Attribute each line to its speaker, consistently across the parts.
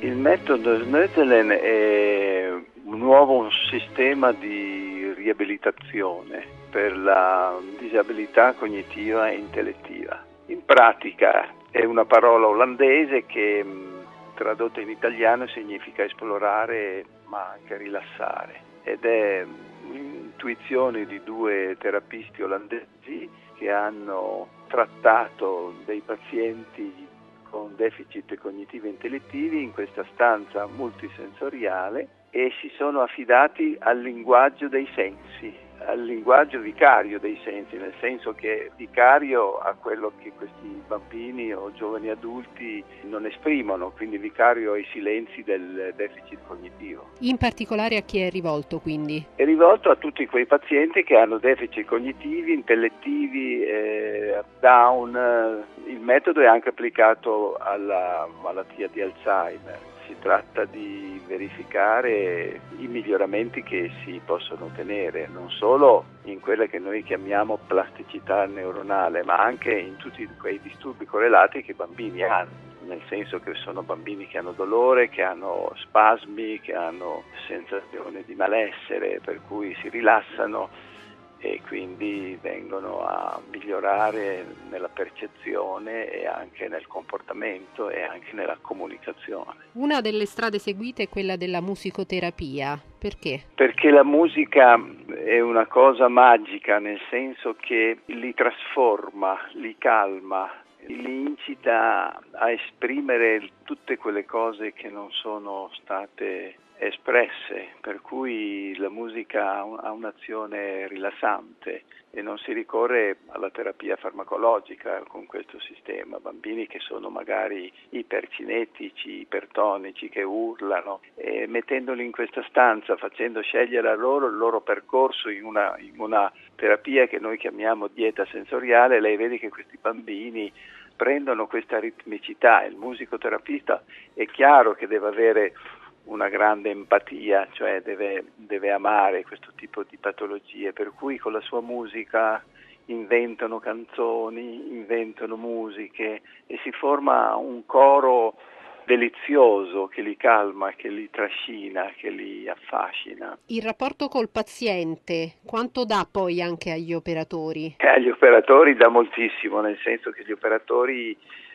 Speaker 1: Il metodo Snötelen è un nuovo sistema di riabilitazione per la disabilità cognitiva e intellettiva. In pratica è una parola olandese che tradotta in italiano significa esplorare ma anche rilassare, ed è un'intuizione di due terapisti olandesi che hanno trattato dei pazienti con deficit cognitivi e intellettivi in questa stanza multisensoriale e si sono affidati al linguaggio dei sensi, al linguaggio vicario dei sensi, nel senso che vicario a quello che questi bambini o giovani adulti non esprimono, quindi vicario ai silenzi del deficit cognitivo.
Speaker 2: In particolare a chi è rivolto, quindi?
Speaker 1: È rivolto a tutti quei pazienti che hanno deficit cognitivi, intellettivi, Down. Il metodo è anche applicato alla malattia di Alzheimer. Si tratta di verificare i miglioramenti che si possono ottenere, non solo in quelle che noi chiamiamo plasticità neuronale, ma anche in tutti quei disturbi correlati che i bambini hanno, nel senso che sono bambini che hanno dolore, che hanno spasmi, che hanno sensazione di malessere, per cui si rilassano e quindi vengono a migliorare nella percezione e anche nel comportamento e anche nella comunicazione.
Speaker 2: Una delle strade seguite è quella della musicoterapia. Perché?
Speaker 1: Perché la musica è una cosa magica, nel senso che li trasforma, li calma, li incita a esprimere tutte quelle cose che non sono state espresse, per cui la musica ha un'azione rilassante e non si ricorre alla terapia farmacologica con questo sistema. Bambini che sono magari ipercinetici, ipertonici, che urlano, e mettendoli in questa stanza, facendo scegliere a loro il loro percorso in una terapia che noi chiamiamo dieta sensoriale, lei vede che questi bambini prendono questa ritmicità. Il musicoterapista è chiaro che deve avere una grande empatia, cioè deve amare questo tipo di patologie, per cui con la sua musica inventano canzoni, inventano musiche e si forma un coro delizioso che li calma, che li trascina, che li affascina.
Speaker 2: Il rapporto col paziente, quanto dà poi anche agli operatori?
Speaker 1: Agli operatori dà moltissimo, nel senso che gli operatori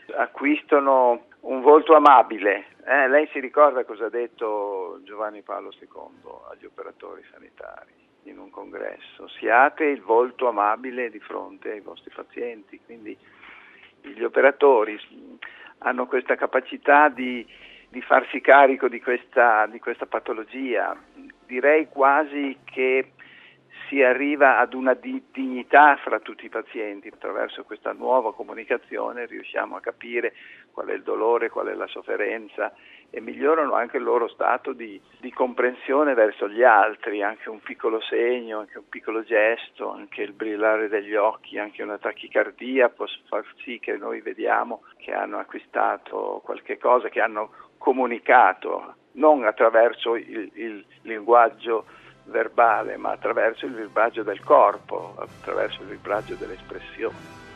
Speaker 1: acquistano un volto amabile. Lei si ricorda cosa ha detto Giovanni Paolo II agli operatori sanitari in un congresso? Siate il volto amabile di fronte ai vostri pazienti. Quindi gli operatori hanno questa capacità di farsi carico di questa patologia. Direi quasi che si arriva ad una dignità fra tutti i pazienti. Attraverso questa nuova comunicazione riusciamo a capire qual è il dolore, qual è la sofferenza e migliorano anche il loro stato di comprensione verso gli altri, anche un piccolo segno, anche un piccolo gesto, anche il brillare degli occhi, anche una tachicardia può far sì che noi vediamo che hanno acquistato qualche cosa, che hanno comunicato, non attraverso il linguaggio verbale, ma attraverso il linguaggio del corpo, attraverso il linguaggio delle espressioni.